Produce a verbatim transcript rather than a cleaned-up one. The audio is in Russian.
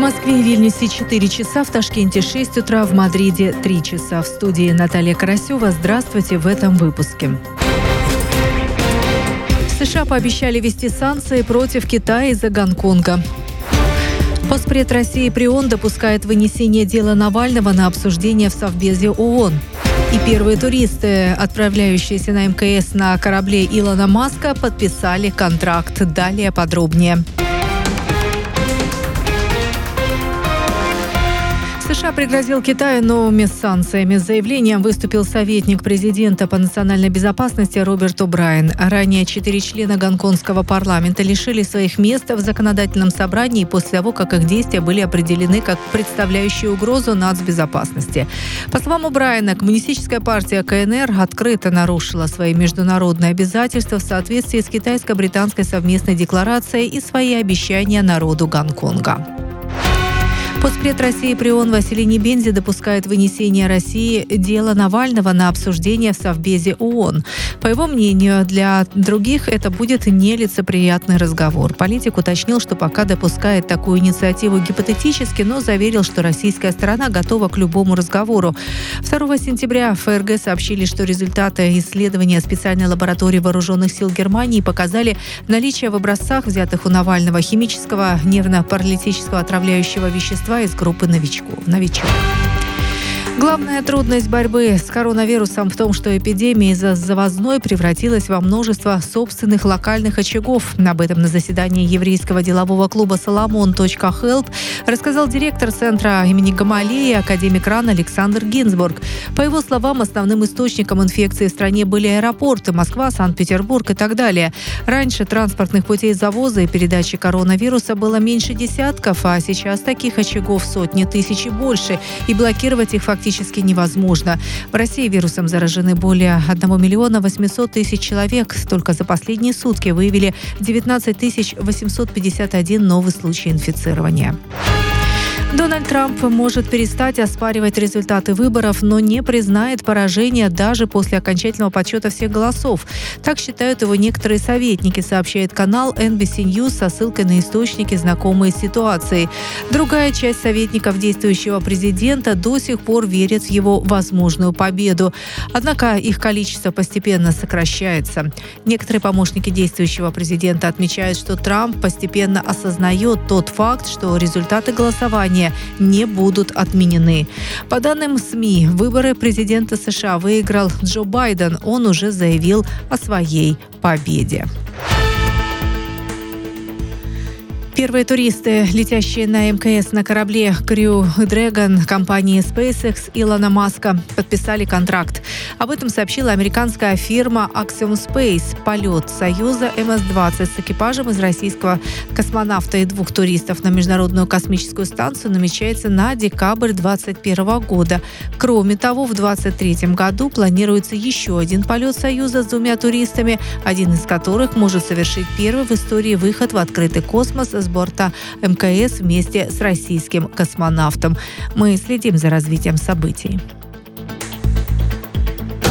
Москве и Вильнюсе четыре часа, в Ташкенте шесть утра, в Мадриде три часа. В студии Наталья Карасева. Здравствуйте в этом выпуске. США пообещали ввести санкции против Китая из-за Гонконга. Постпред России при ООН допускает вынесение дела Навального на обсуждение в Совбезе ООН. И первые туристы, отправляющиеся на эм ка эс на корабле Илона Маска, подписали контракт. Далее подробнее. США пригрозил Китаю новыми санкциями. С заявлением выступил советник президента по национальной безопасности Роберт О'Брайен. Ранее четыре члена гонконгского парламента лишили своих мест в законодательном собрании после того, как их действия были определены как представляющие угрозу нацбезопасности. По словам О'Брайена, Коммунистическая партия ка эн эр открыто нарушила свои международные обязательства в соответствии с китайско-британской совместной декларацией и свои обещания народу Гонконга. Постпред России при ООН Василий Небензи допускает вынесение России дела Навального на обсуждение в Совбезе ООН. По его мнению, для других это будет нелицеприятный разговор. Политик уточнил, что пока допускает такую инициативу гипотетически, но заверил, что российская сторона готова к любому разговору. второго сентября эф эр гэ сообщили, что результаты исследования специальной лаборатории вооруженных сил Германии показали наличие в образцах, взятых у Навального, химического нервно-паралитического отравляющего вещества из группы новичков. новичков. Главная трудность борьбы с коронавирусом в том, что эпидемия из-за завозной превратилась во множество собственных локальных очагов. Об этом на заседании еврейского делового клуба «Соломон.Хелп» рассказал директор центра имени Гамалеи, академик РАН Александр Гинзбург. По его словам, основным источником инфекции в стране были аэропорты Москва, Санкт-Петербург и так далее. Раньше транспортных путей завоза и передачи коронавируса было меньше десятков, а сейчас таких очагов сотни тысяч и больше, и блокировать их фактически Фактически невозможно. В России вирусом заражены более одного миллиона восьмисот тысяч человек. Только за последние сутки выявили девятнадцать тысяч восемьсот пятьдесят один новый случай инфицирования. Дональд Трамп может перестать оспаривать результаты выборов, но не признает поражения даже после окончательного подсчета всех голосов. Так считают его некоторые советники, сообщает канал эн би си News со ссылкой на источники, знакомые с ситуацией. Другая часть советников действующего президента до сих пор верит в его возможную победу. Однако их количество постепенно сокращается. Некоторые помощники действующего президента отмечают, что Трамп постепенно осознает тот факт, что результаты голосования не будут отменены. По данным СМИ, выборы президента США выиграл Джо Байден. Он уже заявил о своей победе. Первые туристы, летящие на эм ка эс на корабле Crew Dragon компании SpaceX Илона Маска, подписали контракт. Об этом сообщила американская фирма Axiom Space. Полет Союза эм эс двадцать с экипажем из российского космонавта и двух туристов на Международную космическую станцию намечается на декабрь двадцать первого года. Кроме того, в двадцать третьем году планируется еще один полет Союза с двумя туристами, один из которых может совершить первый в истории выход в открытый космос с борта эм ка эс вместе с российским космонавтом. Мы следим за развитием событий.